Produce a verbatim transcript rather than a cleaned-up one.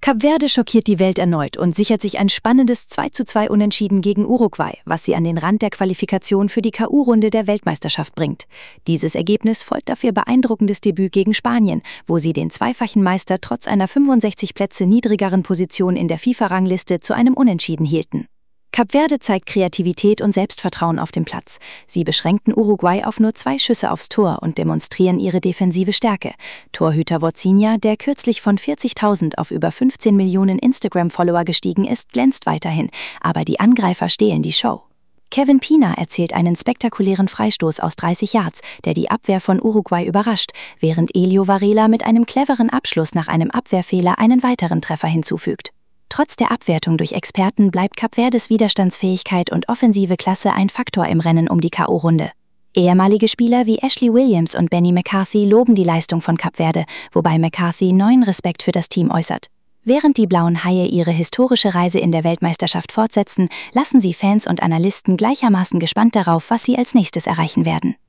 Kap Verde schockiert die Welt erneut und sichert sich ein spannendes zwei zu zwei Unentschieden gegen Uruguay, was sie an den Rand der Qualifikation für die K U-Runde der Weltmeisterschaft bringt. Dieses Ergebnis folgt auf ihr beeindruckendes Debüt gegen Spanien, wo sie den zweifachen Meister trotz einer fünfundsechzig Plätze niedrigeren Position in der FIFA-Rangliste zu einem Unentschieden hielten. Kap Verde zeigt Kreativität und Selbstvertrauen auf dem Platz. Sie beschränkten Uruguay auf nur zwei Schüsse aufs Tor und demonstrieren ihre defensive Stärke. Torhüter Vozinha, der kürzlich von vierzigtausend auf über fünfzehn Millionen Instagram-Follower gestiegen ist, glänzt weiterhin, aber die Angreifer stehlen die Show. Kevin Pina erzielt einen spektakulären Freistoß aus dreißig Yards, der die Abwehr von Uruguay überrascht, während Elio Varela mit einem cleveren Abschluss nach einem Abwehrfehler einen weiteren Treffer hinzufügt. Trotz der Abwertung durch Experten bleibt Kap Verdes Widerstandsfähigkeit und offensive Klasse ein Faktor im Rennen um die K O-Runde. Ehemalige Spieler wie Ashley Williams und Benny McCarthy loben die Leistung von Kap Verde, wobei McCarthy neuen Respekt für das Team äußert. Während die Blauen Haie ihre historische Reise in der Weltmeisterschaft fortsetzen, lassen sie Fans und Analysten gleichermaßen gespannt darauf, was sie als nächstes erreichen werden.